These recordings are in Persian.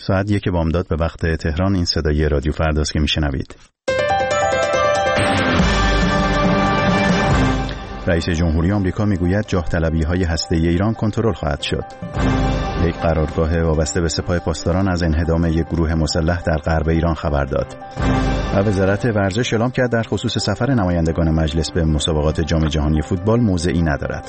ساعت 1 بامداد به وقت تهران. این صدای رادیو فرداست که میشنوید. رئیس جمهوری آمریکا میگوید جاه طلبی‌های هسته‌ای ایران کنترل خواهد شد. یک قرارگاه وابسته به سپاه پاسداران از انهدام یک گروه مسلح در غرب ایران خبر داد. و وزارت ورزش اعلام کرد در خصوص سفر نمایندگان مجلس به مسابقات جام جهانی فوتبال موضعی ندارد.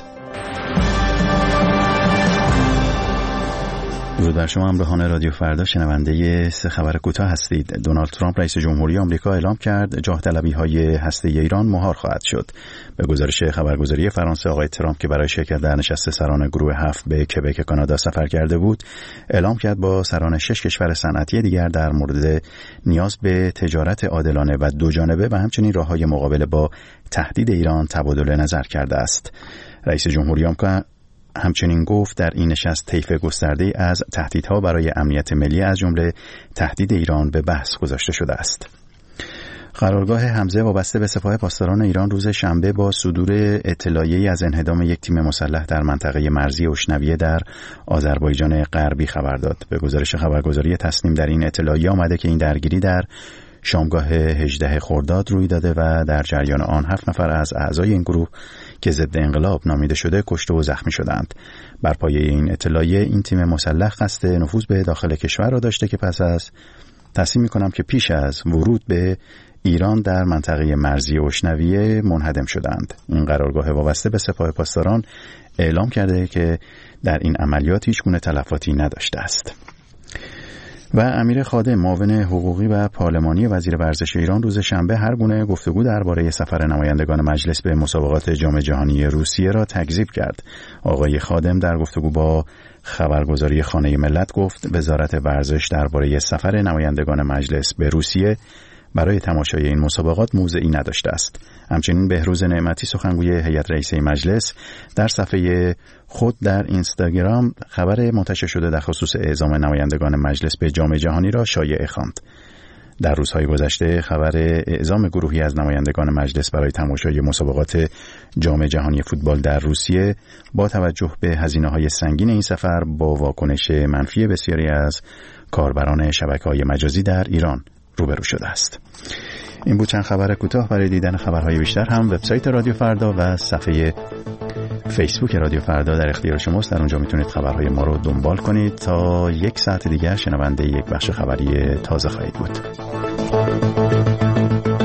درود بر شما همراهان رادیو فردا، شنونده سه خبر کوتاه هستید. دونالد ترامپ رئیس جمهوری آمریکا اعلام کرد جاه طلبی‌های هسته‌ای ایران مهار خواهد شد. به گزارش خبرگزاری فرانسه، آقای ترامپ که برای شرکت در نشست سران گروه 7 به کبک کانادا سفر کرده بود، اعلام کرد با سران 6 کشور صنعتی دیگر در مورد نیاز به تجارت عادلانه و دو جانبه و همچنین راه‌های مقابله با تهدید ایران تبادل نظر کرده است. رئیس جمهوری آمریکا همچنین گفت در این نشست طیف گسترده‌ای از تهدیدها برای امنیت ملی از جمله تهدید ایران به بحث گذاشته شده است. قرارگاه حمزه وابسته به سپاه پاسداران ایران روز شنبه با صدور اطلاعیه‌ای از انهدام یک تیم مسلح در منطقه مرزی اشنویه در آذربایجان غربی خبر داد. به گزارش خبرگزاری تسنیم در این اطلاعیه آمده که این درگیری در شامگاه 18 خرداد روی داده و در جریان آن 7 نفر از اعضای این گروه که ضد انقلاب نامیده شده کشته و زخمی شدند. بر پایه این اطلاعیه این تیم مسلح قصد نفوذ به داخل کشور را داشته که پس از تصمیم می‌کنم که پیش از ورود به ایران در منطقه مرزی اشنویه منهدم شدند. این قرارگاه وابسته به سپاه پاسداران اعلام کرده که در این عملیات هیچ گونه تلفاتی نداشته است. و امیر خادم معاون حقوقی و پارلمانی وزیر ورزش ایران روز شنبه هر گونه گفتگو درباره سفر نمایندگان مجلس به مسابقات جام جهانی روسیه را تکذیب کرد. آقای خادم در گفتگو با خبرگزاری خانه ملت گفت وزارت ورزش درباره سفر نمایندگان مجلس به روسیه برای تماشای این مسابقات موضعی نداشته است. همچنین بهروز نعمتی سخنگوی هیئت رئیسه مجلس در صفحه خود در اینستاگرام خبر منتشر شده در خصوص اعزام نمایندگان مجلس به جام جهانی را شایعه خواند. در روزهای گذشته خبر اعزام گروهی از نمایندگان مجلس برای تماشای مسابقات جام جهانی فوتبال در روسیه با توجه به هزینه‌های سنگین این سفر با واکنش منفی بسیاری از کاربران شبکه‌های مجازی در ایران روبرو شده است. این بود چند خبر کوتاه. برای دیدن خبرهای بیشتر هم وبسایت رادیو فردا و صفحه فیسبوک رادیو فردا در اختیار شماست. در اونجا میتونید خبرهای ما رو دنبال کنید. تا یک ساعت دیگر شنونده یک بخش خبری تازه خواهید بود.